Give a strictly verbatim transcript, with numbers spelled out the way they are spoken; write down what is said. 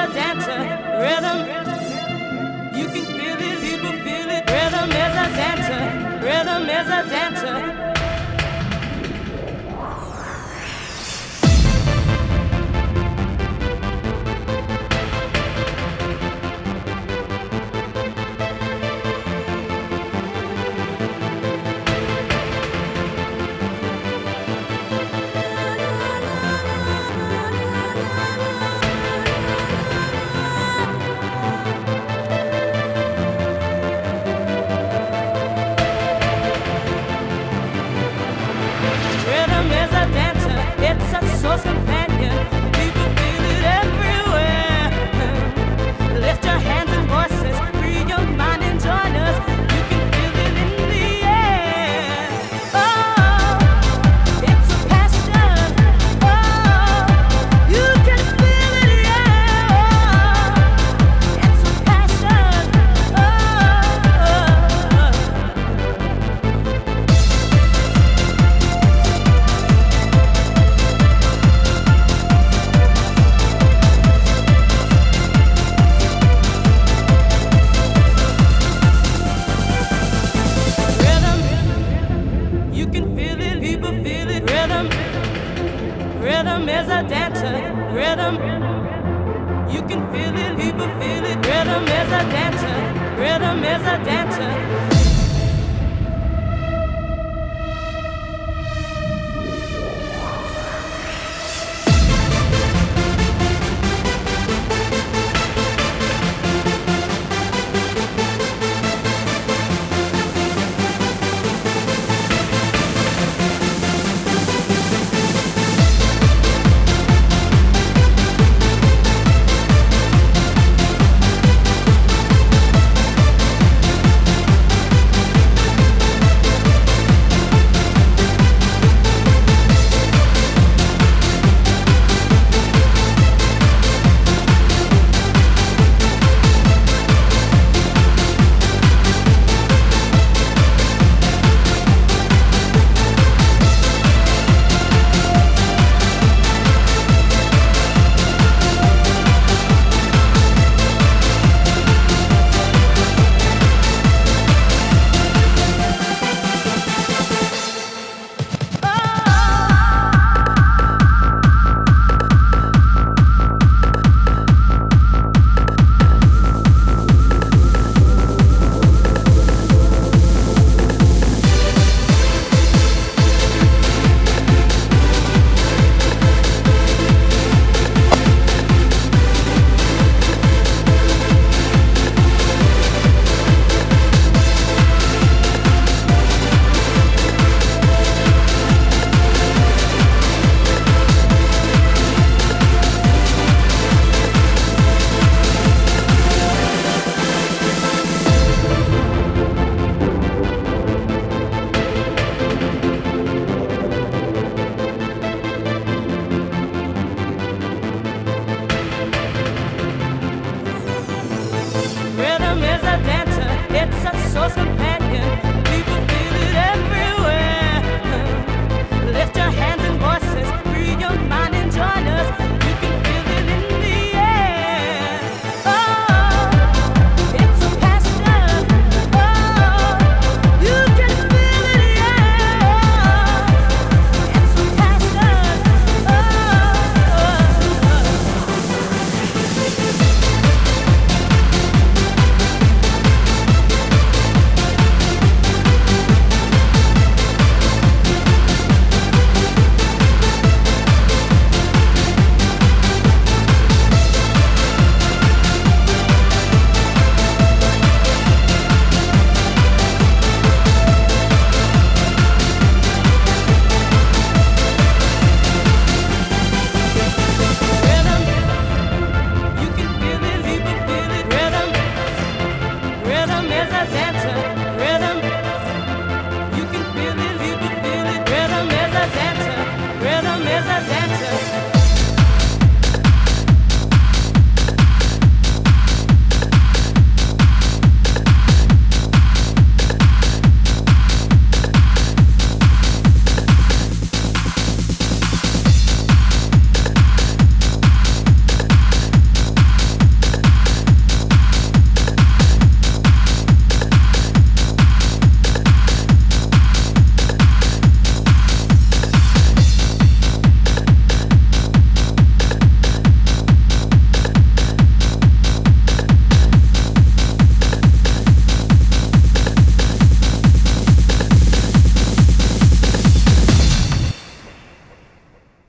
a dancer. Rhythm, you can feel it, people feel it. Rhythm is a dancer. Rhythm is a dancer. It's a source companion. People feel it everywhere. Lift your hands and voices, free your mind and join us. You can feel it in the air. Oh, it's a passion. Oh, you can feel it, yeah. Oh, it's a passion. Rhythm is a dancer. Rhythm, you can feel it, people feel it. Rhythm is a dancer. Rhythm is a dancer. It's a source of